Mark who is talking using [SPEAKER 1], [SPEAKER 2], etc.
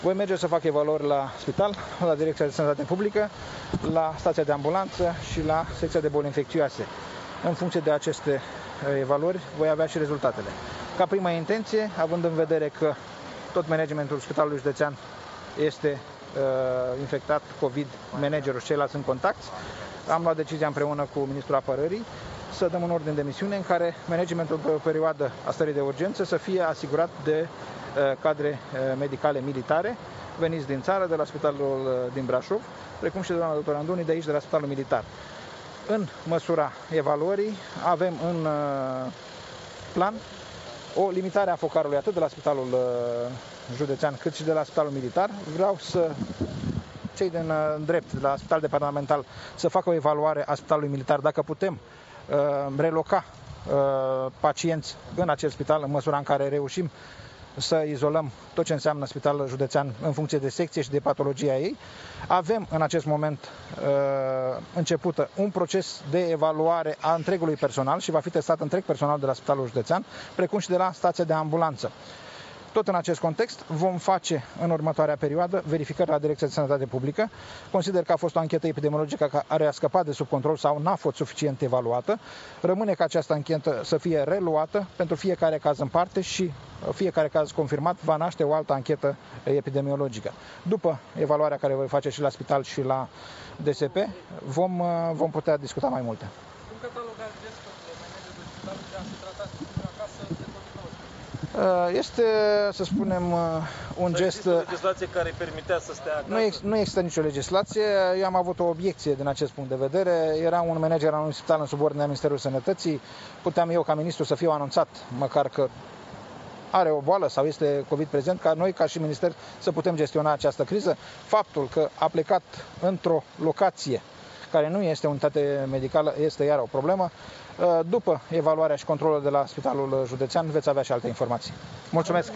[SPEAKER 1] Voi merge să fac evaluări la spital, la Direcția de Sănătate Publică, la stația de ambulanță și la secția de boli infecțioase. În funcție de aceste evaluări, voi avea și rezultatele. Ca prima intenție, având în vedere că tot managementul Spitalului Județean este infectat COVID, managerul și ceilalți în contact, am luat decizia împreună cu Ministrul Apărării să dăm un ordin de misiune în care managementul pe o perioadă a stării de urgență să fie asigurat de cadre medicale militare veniți din țară, de la Spitalul din Brașov, precum și de doamna doctor Andoni de aici, de la Spitalul Militar. În măsura evaluării avem în plan o limitare a focarului atât de la Spitalul Județean cât și de la Spitalul Militar. Vreau să cei din drept, de la Spital Departamental, să facă o evaluare a Spitalului Militar dacă putem reloca pacienți în acest spital în măsura în care reușim să izolăm tot ce înseamnă Spitalul Județean în funcție de secție și de patologia ei. Avem în acest moment începută un proces de evaluare a întregului personal și va fi testat întreg personal de la Spitalul Județean, precum și de la stația de ambulanță. Tot în acest context vom face în următoarea perioadă verificări la Direcția de Sănătate Publică. Consider că a fost o anchetă epidemiologică care a scăpat de sub control sau n-a fost suficient evaluată. Rămâne ca această anchetă să fie reluată pentru fiecare caz în parte și fiecare caz confirmat va naște o altă anchetă epidemiologică. După evaluarea care voi face și la spital și la DSP, vom putea discuta mai multe.
[SPEAKER 2] Cum catalogați riscul de managerul spitalului de a se trata acasă de COVID-19?
[SPEAKER 1] Este, să spunem, un gest...
[SPEAKER 2] Există o legislație care permitea să stea acasă?
[SPEAKER 1] Nu există nicio legislație. Eu am avut o obiecție din acest punct de vedere. Era un manager al unui spital în subordinea Ministerului Sănătății. Puteam eu, ca ministru, să fiu anunțat măcar că are o boală sau este COVID prezent, ca noi, ca și minister, să putem gestiona această criză. Faptul că a plecat într-o locație care nu este unitate medicală este iar o problemă. După evaluarea și controlul de la Spitalul Județean veți avea și alte informații. Mulțumesc!